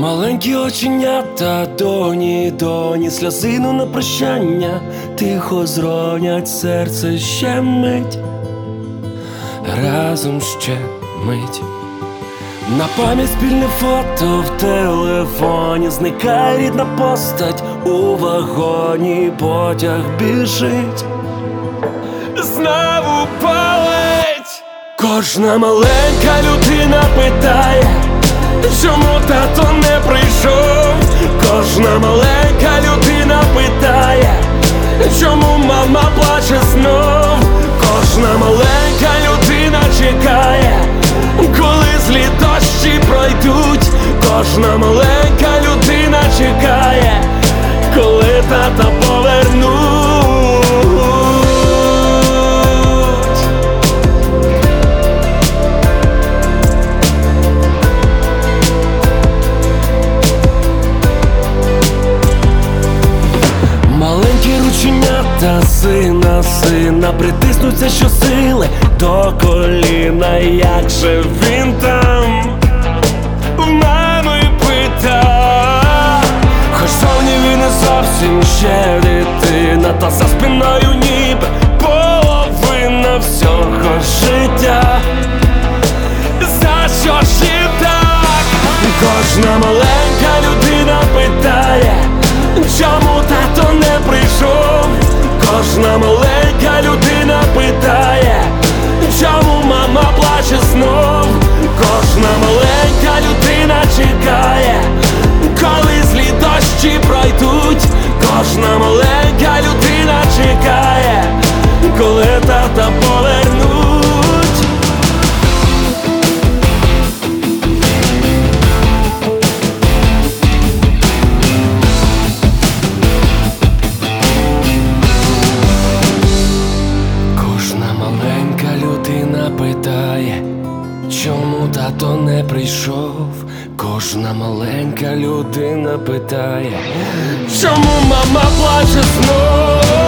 Маленькі оченята, доні, сльозину на прощання, тихо зронять серце ще мить, разом ще мить. На пам'ять спільне фото в телефоні, зникає рідна постать у вагоні, потяг біжить, знову палить. Кожна маленька людина питає, чому тато не прийшов? Кожна маленька людина питає, чому мама плаче знов? Кожна маленька людина чекає, коли злі дощі пройдуть. Кожна маленька людина чекає, коли тата повернуть. Маленькі рученята сина притиснуться щосили до коліна. Як же він там в мами пита? Хоч зовні він не зовсім ще дитина, та за спиною ніби половина всього життя. За що ж і так? Кожна маленька людина питає, чому тато не прийшов? Кожна маленька людина питає, чому мама плаче знов? Кожна маленька людина чекає, коли злі дощі пройдуть. Кожна маленька людина чекає, коли тата повернуть. Людина питає, чому тато не прийшов? Кожна маленька людина питає, чому мама плаче знов?